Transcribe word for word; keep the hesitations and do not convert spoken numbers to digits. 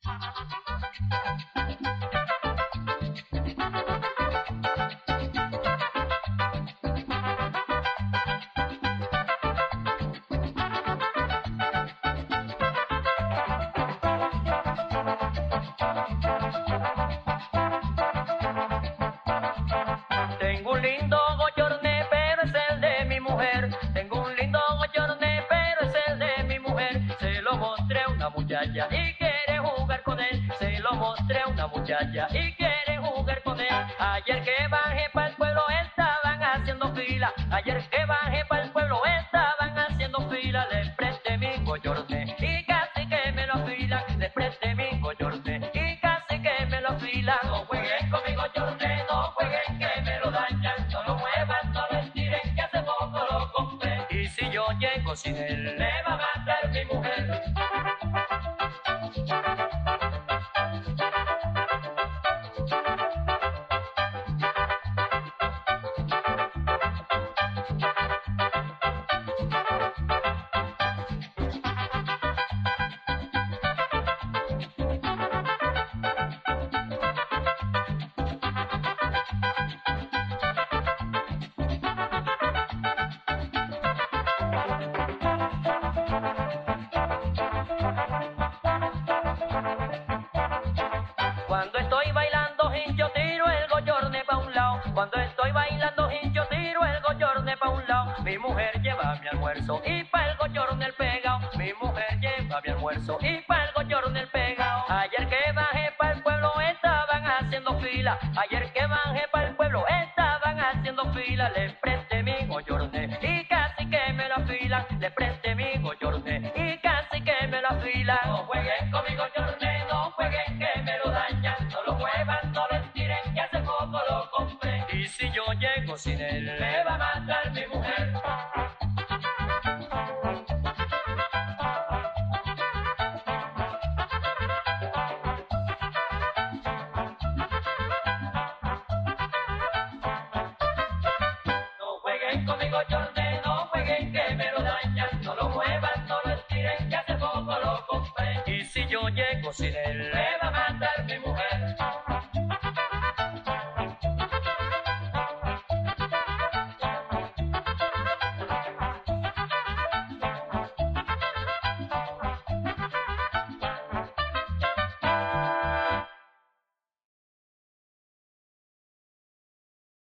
Tengo un lindo goyorné, pero es el de mi mujer. Tengo un lindo goyorné, pero es el de mi mujer. Se lo mostré a una muchacha y quiere jugar con él. Se lo mostré a una muchacha y quiere jugar con él. Ayer que bajé para el pueblo estaban haciendo fila. Ayer que bajé para el pueblo estaban haciendo fila. Les presté mi goyorné y casi que me lo afilan. Les presté mi goyorné y casi que me lo afilan. No jueguen con mi goyorné, no jueguen que me lo dañan. No lo muevan, no lo estiren, que hace poco lo compré. Y si yo llego sin él, me va a matar mi mujer. Cuando estoy bailando hin, yo tiro el goyorné pa' un lado. Cuando estoy bailando hin, yo tiro el goyorné pa' un lado. Mi mujer lleva mi almuerzo y pa' el goyorné el pegao. Mi mujer lleva mi almuerzo y pa' el goyorné el pegao. Ayer que bajé pa' el pueblo estaban haciendo fila. Ayer que bajé pa' el pueblo estaban haciendo fila. Les presté mi goyorné y casi que me lo afilan. Les presté mi goyorné y casi que me lo afilan. No jueguen con mi goyorné, no jueguen que me lo dañan. No lo muevan, no lo estiren, que hace poco lo compré. Y si yo llego sin él, me va a matar mi mujer. No jueguen con mi goyorné, no jueguen que me lo dañan. No lo muevan, no lo estiren, que hace poco lo compré. Y si yo llego sin él,